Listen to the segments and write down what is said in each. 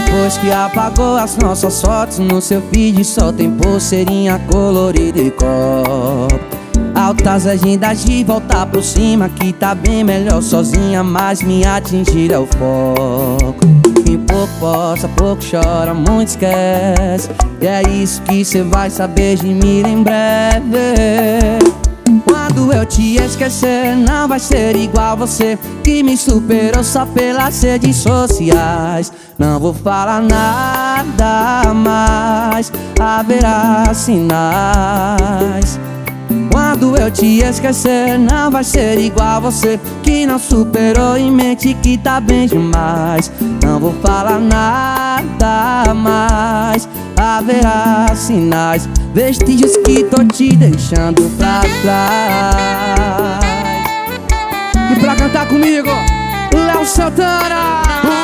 Depois que apagou as nossas fotos, no seu feed só tem pulseirinha colorida e copo. Altas legendas de voltar por cima, que tá bem melhor sozinha, mas me atingir é o foco. Quem pouco posta, pouco chora, muito esquece. E é isso que cê vai saber de mim em breve. Quando eu te esquecer, não vai ser igual você, que me superou só pelas redes sociais. Não vou falar nada mais, haverá sinais. Quando eu te esquecer, não vai ser igual você, que não superou e mente que tá bem demais. Não vou falar nada mais, haverá sinais, vestígios que tô te deixando pra trás. E pra cantar comigo, Léo Santana.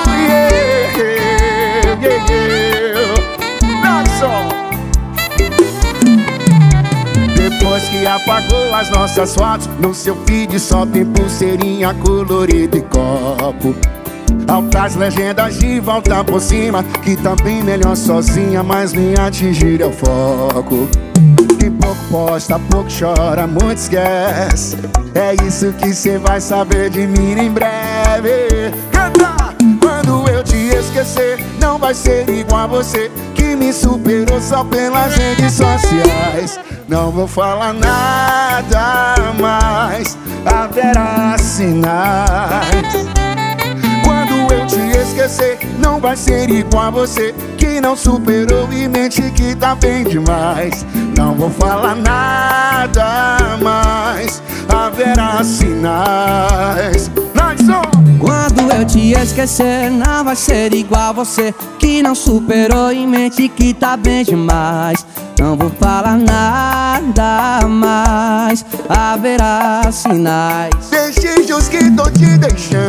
Depois que apagou as nossas fotos, no seu feed só tem pulseirinha colorida e copo. Altas legendas de volta por cima, que tá bem melhor sozinha, mas me atingir é o foco. Quem pouco posta, pouco chora, muito esquece. É isso que cê vai saber de mim em breve. Canta! Quando eu te esquecer, não vai ser igual a você, que me superou só pelas redes sociais. Não vou falar nada mais, haverá sinais. Quando eu te esquecer, não vai ser igual a você, que não superou e mente que tá bem demais. Não vou falar nada mais, haverá sinais. Quando eu te esquecer, não vai ser igual a você, que não superou e mente que tá bem demais. Não vou falar nada mais, haverá sinais, vestígios que tô te deixando